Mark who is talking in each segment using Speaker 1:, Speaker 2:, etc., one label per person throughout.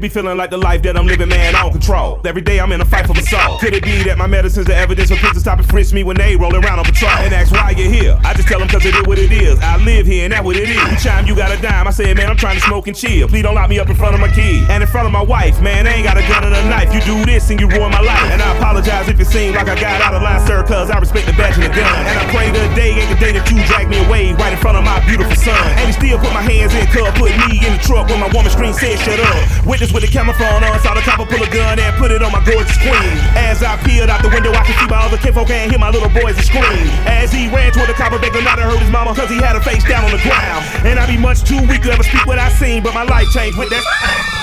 Speaker 1: It be feeling like the life that I'm living, man, I don't control. Every day I'm in a fight for my soul. Could it be that my medicine's the evidence for kids to stop and frisk me when they rollin' around on patrol? And ask why you're here, I just tell them cause it is what it is. I live here and that's what it is. Each time you got a dime, I say, man, I'm trying to smoke and chill. Please don't lock me up in front of my kids and in front of my wife, man, I ain't got a gun and a knife. You do this and you ruin my life. And I apologize if it seems like I got out of line, sir, cause I respect the badge and the gun. And I pray the day ain't the day that you drag me away right in front of my beautiful son. And he still put my hands in cuz, put me in the truck when my woman scream said shut up. Witness with the camera phone on, saw the copper pull a gun and put it on my gorgeous queen. As I peered out the window, I could see my other kinfolk and hear my little boys scream. As he ran toward the copper, begging not to hurt his mama cause he had her face down on the ground. And I be much too weak to ever speak what I seen, but my life changed with that.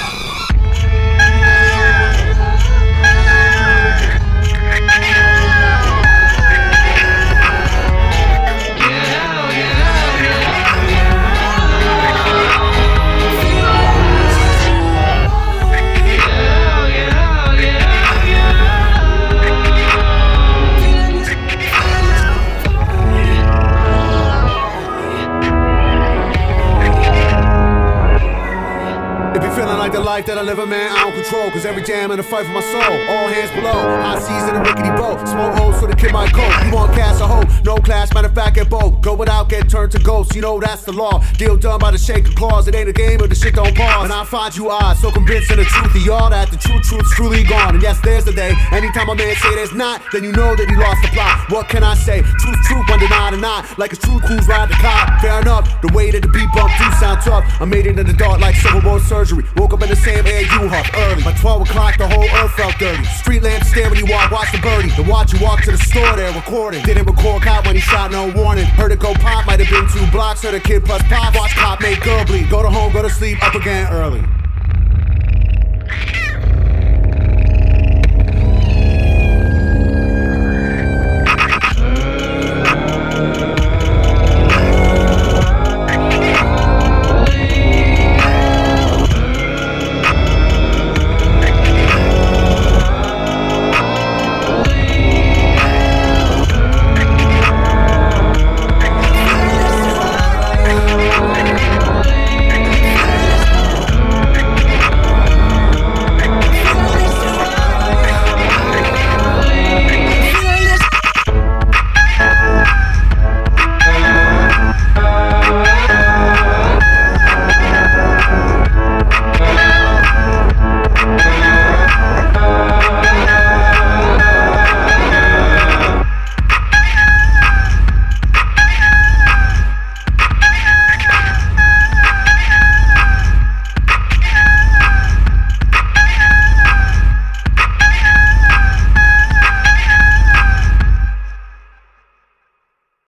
Speaker 2: The life that I live, man, I don't control. Cause every day I'm in a fight for my soul. All hands below, high seas in a rickety boat. Smoke holes so the kid might cope. You want cast a hoe, no class, matter of fact, get both. Go without, get turned to ghost. You know that's the law. Deal done by the shake of claws. It ain't a game, but the shit don't pause. And I find you odd, so convinced in the truth of y'all that the truth's truly gone. And yes, there's the day. Anytime a man say there's not, then you know that he lost the plot. What can I say? Truth, one deny to not. Like it's true, who's ride the cop. Fair enough, the way that the beat bump do sound tough. I made it in the dark like Civil War surgery. Woke up in the same air you huff early. By 12 o'clock, the whole earth felt dirty. Street lamps stare when you walk, watch the birdie. Then watch you walk to the store there recording. Didn't record cop when he shot, no warning. Heard it go pop, might have been 2 blocks. Heard a kid plus pop, watch cop make girl bleed. Go to home, go to sleep, up again early.